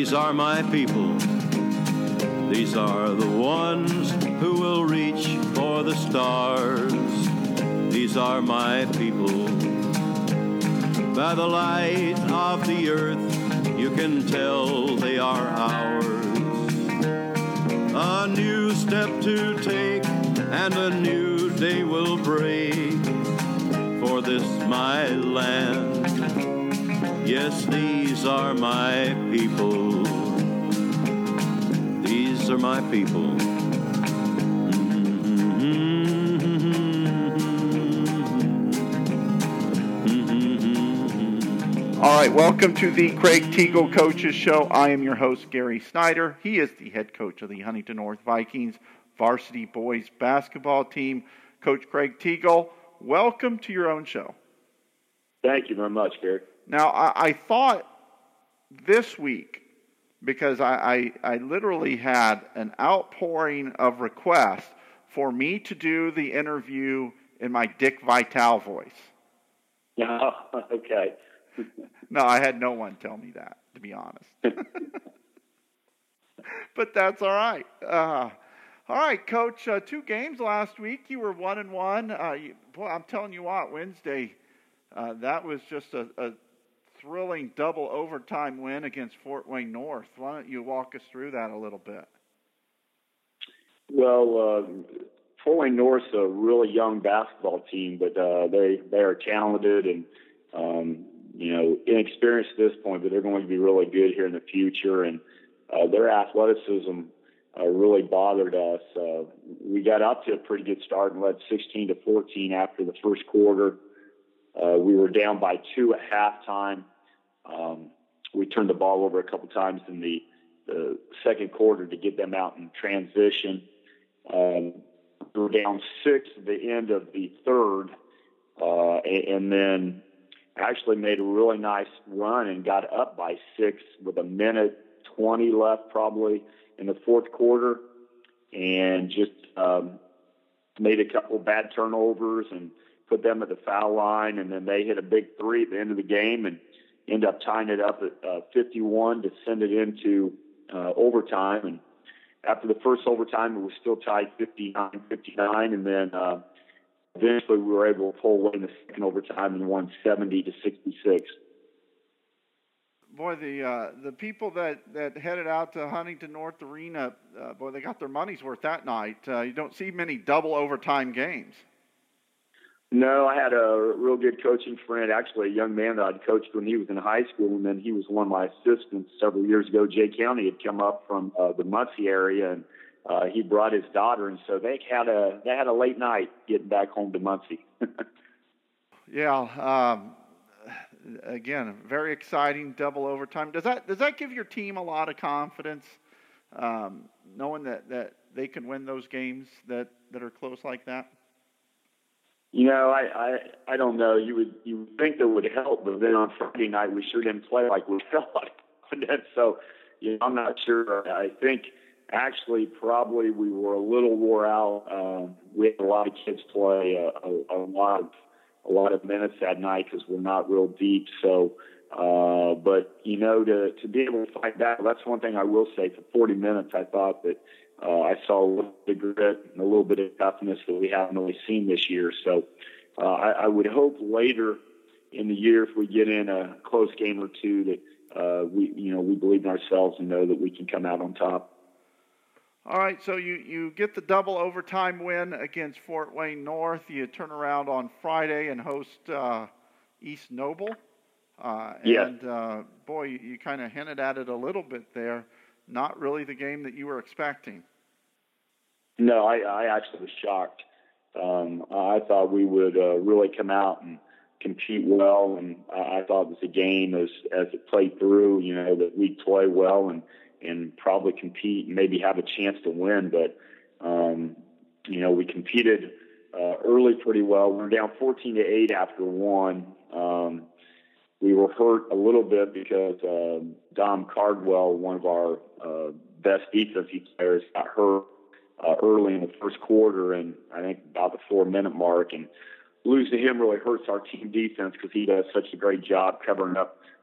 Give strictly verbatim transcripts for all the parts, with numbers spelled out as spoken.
These are my people. These are the ones who will reach for the stars. These are my people. By the light of the earth, you can tell they are ours. A new step to take, and a new day will break for this my land. Yes, these are my people. These are my people. All right, welcome to the Craig Teagle Coaches Show. I am your host, Gary Snyder. He is the head coach of the Huntington North Vikings varsity boys basketball team. Coach Craig Teagle, welcome to your own show. Thank you very much, Gary. Now, I, I thought this week, because I, I, I literally had an outpouring of requests for me to do the interview in my Dick Vitale voice. Yeah, okay. No, I had no one tell me that, to be honest. But that's all right. Uh, all right, Coach, uh, two games last week. You were one and one. Uh, you, boy, I'm telling you what, Wednesday, uh, that was just a, a thrilling double overtime win against Fort Wayne North. Why don't you walk us through that a little bit? Well, uh, Fort Wayne North's a really young basketball team, but uh, they they are talented and um, you know inexperienced at this point, but they're going to be really good here in the future. And uh, their athleticism uh, really bothered us. Uh, we got up to a pretty good start and led sixteen to fourteen after the first quarter. Uh, we were down by two at halftime. Um, we turned the ball over a couple times in the, the second quarter to get them out in transition. Um, we were down six at the end of the third, uh, and, and then actually made a really nice run and got up by six with a minute twenty left probably in the fourth quarter, and just um, made a couple bad turnovers and put them at the foul line, and then they hit a big three at the end of the game and end up tying it up at uh, fifty-one to send it into uh, overtime. And after the first overtime, it was still tied fifty-nine fifty-nine, and then uh, eventually we were able to pull away in the second overtime and won seventy to sixty-six. Boy, the uh, the people that, that headed out to Huntington North Arena, uh, boy, they got their money's worth that night. Uh, you don't see many double overtime games. No, I had a real good coaching friend, actually a young man that I'd coached when he was in high school, and then he was one of my assistants several years ago. Jay County had come up from uh, the Muncie area, and uh, he brought his daughter, and so they had a they had a late night getting back home to Muncie. Yeah, um, again, very exciting double overtime. Does that does that give your team a lot of confidence, um, knowing that, that they can win those games that, that are close like that? You know, I, I I don't know. You would you would think that would help, but then on Friday night we sure didn't play like we felt like. So, you know, I'm not sure. I think actually probably we were a little wore out. Um, we had a lot of kids play a, a, a lot of a lot of minutes that night because we're not real deep. So, uh, but you know, to to be able to fight back, that's one thing I will say. For forty minutes, I thought that. Uh, I saw a little bit of grit and a little bit of toughness that we haven't really seen this year. So uh, I, I would hope later in the year, if we get in a close game or two, that uh, we, you know, we believe in ourselves and know that we can come out on top. All right, so you, you get the double overtime win against Fort Wayne North. You turn around on Friday and host uh, East Noble. Uh, yeah. And, uh, boy, you, you kind of hinted at it a little bit there. Not really the game that you were expecting. No, I, I actually was shocked. Um, I thought we would uh, really come out and compete well, and I, I thought it was a game as as it played through, you know, that we'd play well and, and probably compete and maybe have a chance to win. But, um, you know, we competed uh, early pretty well. We were down fourteen to eight after one. Um, we were hurt a little bit because uh, Dom Cardwell, one of our uh, best defensive players, got hurt uh, early in the first quarter, and I think about the four-minute mark. And losing him really hurts our team defense because he does such a great job covering up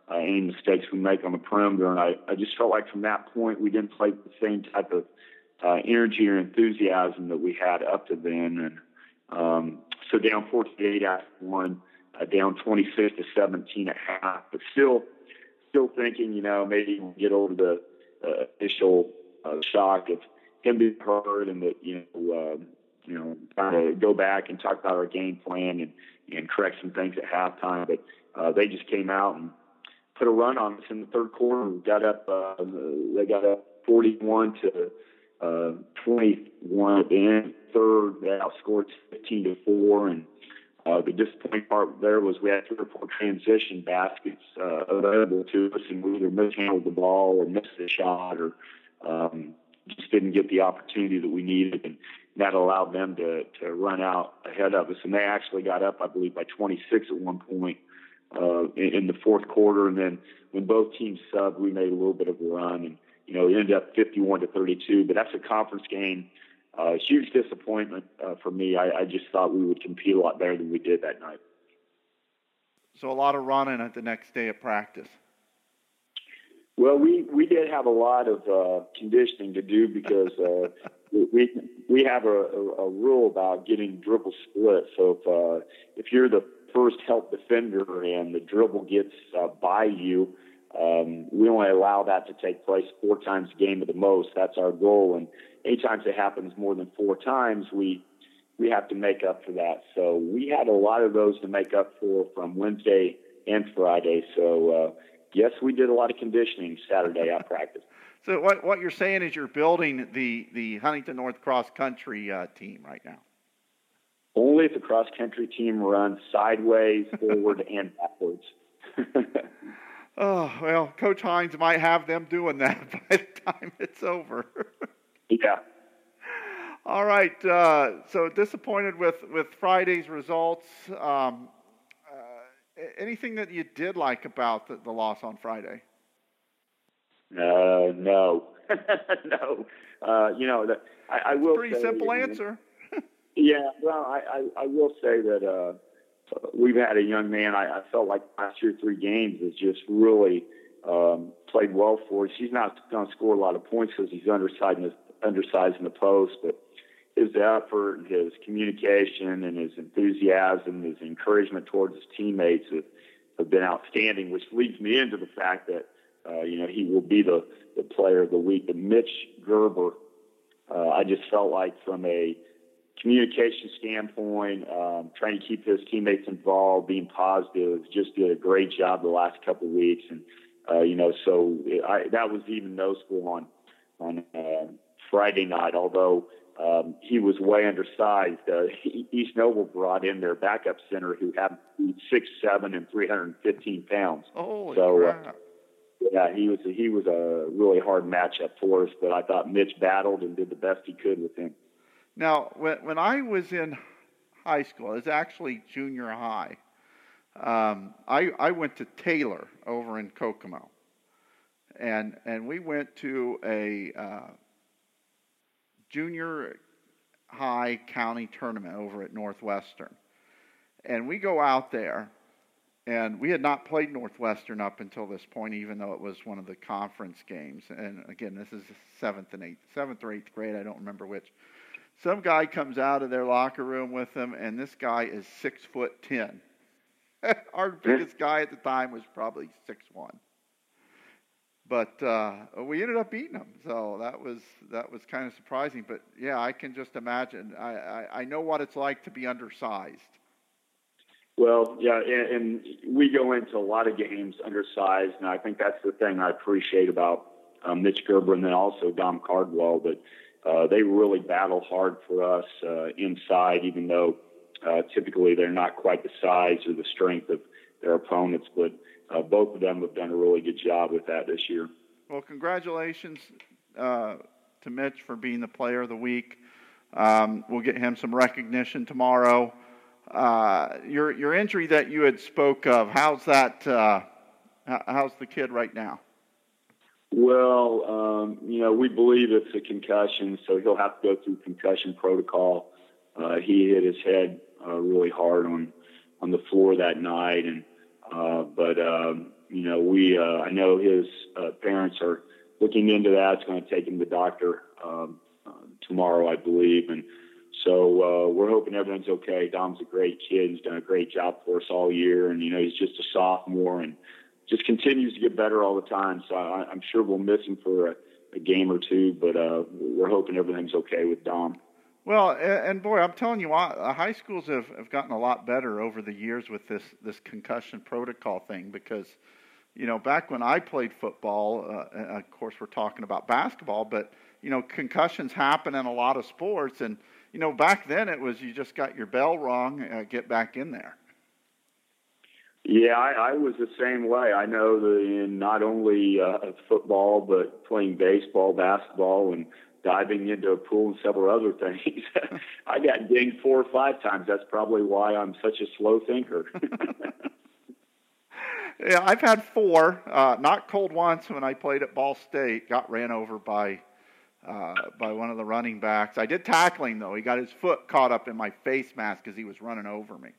uh, any mistakes we make on the perimeter. And I, I just felt like from that point we didn't play the same type of uh, energy or enthusiasm that we had up to then. And um, so down forty-eight after one, uh, down twenty-six to seventeen at half, but still, still thinking, you know, maybe we'll get over the uh, initial uh, shock of him being hurt, and that, you know, um, you know, trying to go back and talk about our game plan and, and correct some things at halftime. But uh, they just came out and put a run on us in the third quarter. We got up, uh, they got up forty-one to uh, twenty-one at the end. Third, they outscored fifteen to four. And uh, the disappointing part there was we had three or four transition baskets uh, available to us, and we either mishandled the ball or missed the shot, or um, just didn't get the opportunity that we needed. And that allowed them to, to run out ahead of us. And they actually got up, I believe, by twenty-six at one point uh, in, in the fourth quarter. And then when both teams subbed, we made a little bit of a run. And, you know, it ended up fifty-one to thirty-two. But that's a conference game. Uh, huge disappointment uh, for me. I, I just thought we would compete a lot better than we did that night. So a lot of running at the next day of practice. Well, we, we did have a lot of uh, conditioning to do because uh, we we have a, a, a rule about getting dribble split. So if uh, if you're the first help defender and the dribble gets uh, by you, um, we only allow that to take place four times a game at the most. That's our goal. And anytime it happens more than four times, we we have to make up for that. So we had a lot of those to make up for from Wednesday and Friday. So uh, yes, we did a lot of conditioning Saturday at practice. So what what you're saying is you're building the, the Huntington North cross country uh, team right now. Only if the cross country team runs sideways, forward, and backwards. Oh, well, Coach Hines might have them doing that by the time it's over. Yeah. All right. Uh, so disappointed with, with Friday's results. Um, uh, anything that you did like about the, the loss on Friday? Uh, no, no. Uh, you know, the, I, I will. Pretty say, simple you know, answer. Yeah. Well, I, I, I will say that uh, we've had a young man. I, I felt like last two or three games has just really um, played well for us. He's not going to score a lot of points because he's undersized in the, undersized in the post, but his effort and his communication and his enthusiasm, his encouragement towards his teammates have, have been outstanding, which leads me into the fact that, uh, you know, he will be the, the player of the week. But Mitch Gerber, uh, I just felt like from a communication standpoint, um, trying to keep his teammates involved, being positive, just did a great job the last couple of weeks. And, uh, you know, so I, that was even noticeable on, on uh, Friday night, although um, he was way undersized. Uh, East Noble brought in their backup center who had six seven and three hundred fifteen pounds. Holy so, crap. Uh, yeah, he was he was a really hard matchup for us, but I thought Mitch battled and did the best he could with him. Now, when when I was in high school, it was actually junior high. Um, I I went to Taylor over in Kokomo, and and we went to a uh, junior high county tournament over at Northwestern, and we go out there. And we had not played Northwestern up until this point, even though it was one of the conference games. And again, this is seventh and eighth, seventh or eighth grade. I don't remember which. Some guy comes out of their locker room with them, and this guy is six foot ten. Our biggest guy at the time was probably six one. But uh, we ended up beating him, so that was that was kind of surprising. But yeah, I can just imagine. I, I, I know what it's like to be undersized. Well, yeah, and, and we go into a lot of games undersized, and I think that's the thing I appreciate about um, Mitch Gerber and then also Dom Cardwell, that uh, they really battle hard for us uh, inside, even though uh, typically they're not quite the size or the strength of their opponents. But uh, both of them have done a really good job with that this year. Well, congratulations uh, to Mitch for being the player of the week. Um, we'll get him some recognition tomorrow. Uh, your your injury that you had spoke of, how's that? Uh, how's the kid right now? Well, um, you know, we believe it's a concussion, so he'll have to go through concussion protocol. Uh, he hit his head uh, really hard on on the floor that night, and uh, but um, you know, we uh, I know his uh, parents are looking into that. It's going to take him to the doctor um, uh, tomorrow, I believe, and so uh, we're hoping everything's okay. Dom's a great kid. He's done a great job for us all year, and you know, he's just a sophomore and just continues to get better all the time. So I, I'm sure we'll miss him for a, a game or two, but uh, we're hoping everything's okay with Dom. Well, and boy, I'm telling you what, high schools have, have gotten a lot better over the years with this, this concussion protocol thing because, you know, back when I played football, uh, of course we're talking about basketball, but, you know, concussions happen in a lot of sports. And, you know, back then it was you just got your bell rung, uh, get back in there. Yeah, I, I was the same way. I know that in not only uh, football, but playing baseball, basketball, and diving into a pool and several other things. I got dinged four or five times. That's probably why I'm such a slow thinker. Yeah, I've had four. Uh, not cold once when I played at Ball State. Got ran over by uh, by one of the running backs. I did tackle him, though. He got his foot caught up in my face mask because he was running over me.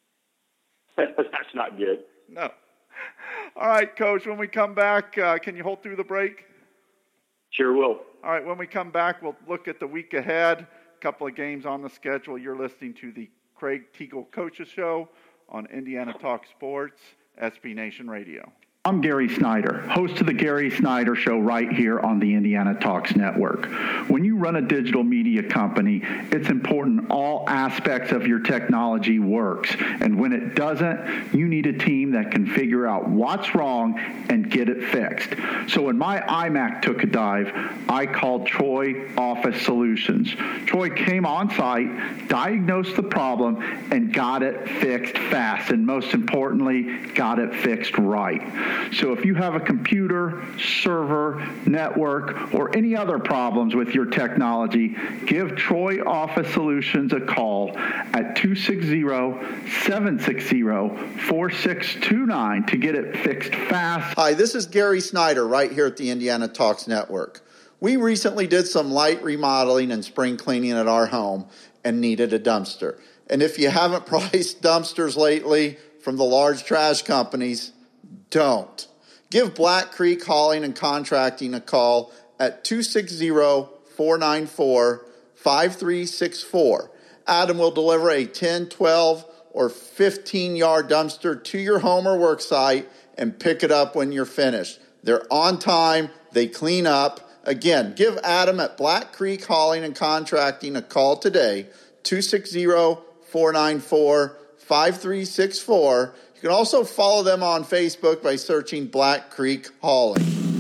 That's not good. No. All right, Coach, when we come back, uh, can you hold through the break? Sure will. All right, when we come back, we'll look at the week ahead, a couple of games on the schedule. You're listening to the Craig Teagle Coaches Show on Indiana Talk Sports, S B Nation Radio. I'm Gary Snyder, host of the Gary Snyder Show right here on the Indiana Talks Network. When you run a digital media company, it's important all aspects of your technology works. And when it doesn't, you need a team that can figure out what's wrong and get it fixed. So when my iMac took a dive, I called Troy Office Solutions. Troy came on site, diagnosed the problem, and got it fixed fast. And most importantly, got it fixed right. So if you have a computer, server, network, or any other problems with your technology, give Troy Office Solutions a call at two six zero, seven six zero, four six two nine to get it fixed fast. Hi, this is Gary Snyder right here at the Indiana Talks Network. We recently did some light remodeling and spring cleaning at our home and needed a dumpster. And if you haven't priced dumpsters lately from the large trash companies, don't. Give Black Creek Hauling and Contracting a call at two six zero, four nine four, five three six four. Adam will deliver a ten, twelve, or fifteen-yard dumpster to your home or work site and pick it up when you're finished. They're on time. They clean up. Again, give Adam at Black Creek Hauling and Contracting a call today, two six zero, four nine four, five three six four. You can also follow them on Facebook by searching Black Creek Hauling.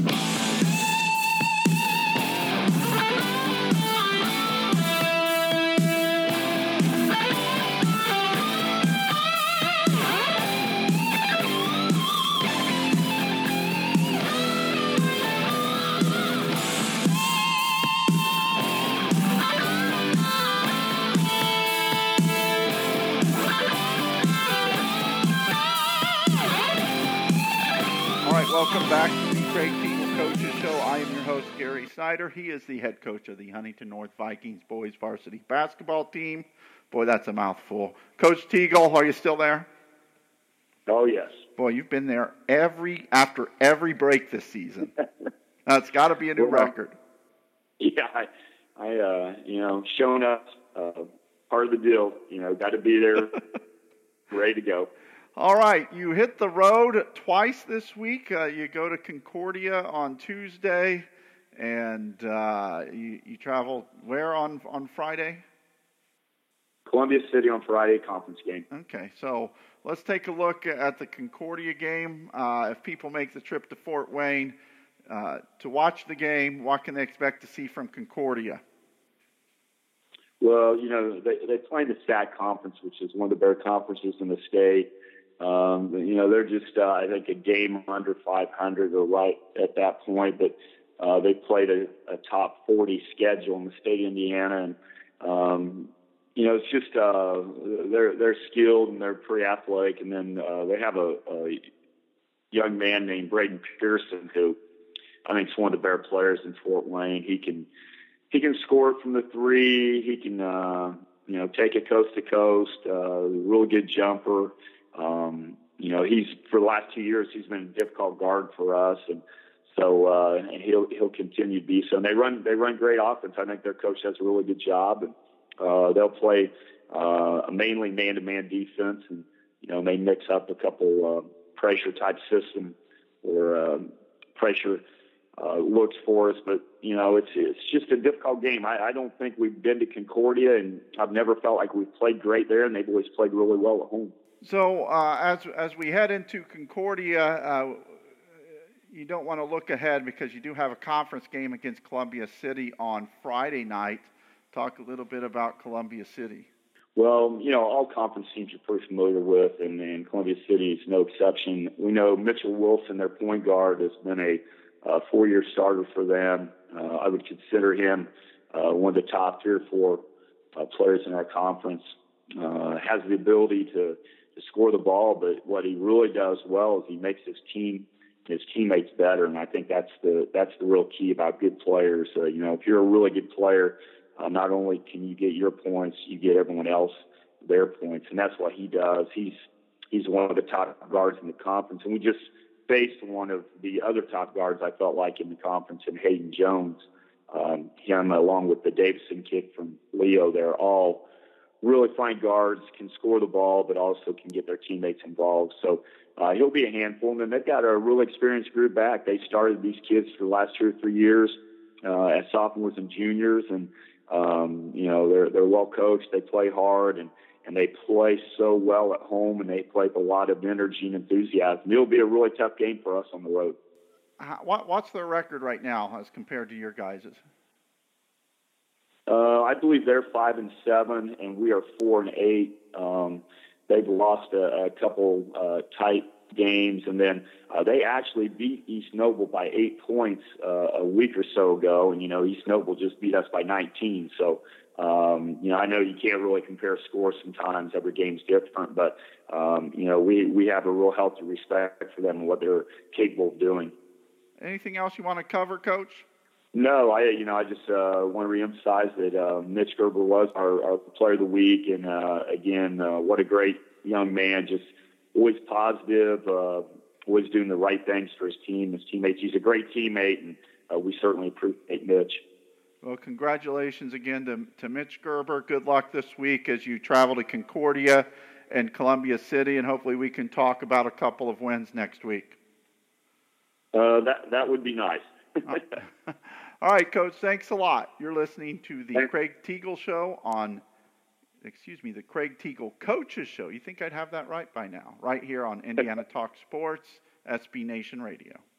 Welcome back to the Craig Teagle Coaches Show. I am your host, Gary Snyder. He is the head coach of the Huntington North Vikings boys varsity basketball team. Boy, that's a mouthful. Coach Teagle, are you still there? Oh, yes. Boy, you've been there every after every break this season. That's got to be a new well, record. Yeah, I, I uh, you know, showing up, uh, part of the deal. You know, got to be there, ready to go. All right, you hit the road twice this week. Uh, you go to Concordia on Tuesday, and uh, you, you travel where on on Friday? Columbia City on Friday, conference game. Okay, so let's take a look at the Concordia game. Uh, if people make the trip to Fort Wayne uh, to watch the game, what can they expect to see from Concordia? Well, you know, they, they play in the S A C conference, which is one of the better conferences in the state. Um, you know, they're just, uh, I think, a game under five hundred or right at that point, but uh, they played a, a top forty schedule in the state of Indiana. And, um, you know, it's just, uh, they're, they're skilled and they're pretty athletic. And then uh, they have a, a young man named Braden Pearson, who I think is one of the better players in Fort Wayne. He can, he can score from the three. He can, uh, you know, take it coast to coast, uh, real good jumper. Um, you know, he's for the last two years he's been a difficult guard for us, and so uh, and he'll he'll continue to be so. And they run they run great offense. I think their coach does a really good job, and uh, they'll play uh, a mainly man-to-man defense, and you know, they mix up a couple uh, pressure type system or um, pressure uh, looks for us. But you know, it's it's just a difficult game. I, I don't think we've been to Concordia, and I've never felt like we've played great there, and they've always played really well at home. So uh, as as we head into Concordia, uh, you don't want to look ahead because you do have a conference game against Columbia City on Friday night. Talk a little bit about Columbia City. Well, you know, all conference teams you're pretty familiar with, and, and Columbia City is no exception. We know Mitchell Wilson, their point guard, has been a uh, four-year starter for them. Uh, I would consider him uh, one of the top three or four uh, players in our conference. Uh, has the ability to, to score the ball, but what he really does well is he makes his team, his teammates better, and I think that's the that's the real key about good players. Uh, you know, if you're a really good player, Uh, not only can you get your points, you get everyone else their points, and that's what he does. He's he's one of the top guards in the conference, and we just faced one of the other top guards I felt like in the conference, in Hayden Jones. Um, him, along with the Davidson kid from Leo, they're all really fine guards, can score the ball, but also can get their teammates involved. So uh, he'll be a handful, and then they've got a really experienced group back. They started these kids for the last two or three years uh, as sophomores and juniors, and Um, you know, they're they're well coached. They play hard, and, and they play so well at home, and they play with a lot of energy and enthusiasm. It'll be a really tough game for us on the road. What what's their record right now as compared to your guys's? Uh, I believe they're five and seven, and we are four and eight. Um, they've lost a, a couple uh, tight games, and then uh, they actually beat East Noble by eight points uh, a week or so ago, and you know, East Noble just beat us by nineteen. So um, you know, I know you can't really compare scores sometimes; every game's different, but um, you know, we we have a real healthy respect for them and what they're capable of doing. Anything else you want to cover, Coach? No, I you know I just uh, want to reemphasize that uh, Mitch Gerber was our, our player of the week, and uh, again, uh, what a great young man! Just always positive, uh, always doing the right things for his team, his teammates. He's a great teammate, and uh, we certainly appreciate Mitch. Well, congratulations again to, to Mitch Gerber. Good luck this week as you travel to Concordia and Columbia City, and hopefully we can talk about a couple of wins next week. Uh, that that would be nice. All right, Coach, thanks a lot. You're listening to the Thanks. Craig Teagle Show on, excuse me, the Craig Teagle Coaches Show. You think I'd have that right by now? Right here on Indiana Talk Sports, S B Nation Radio.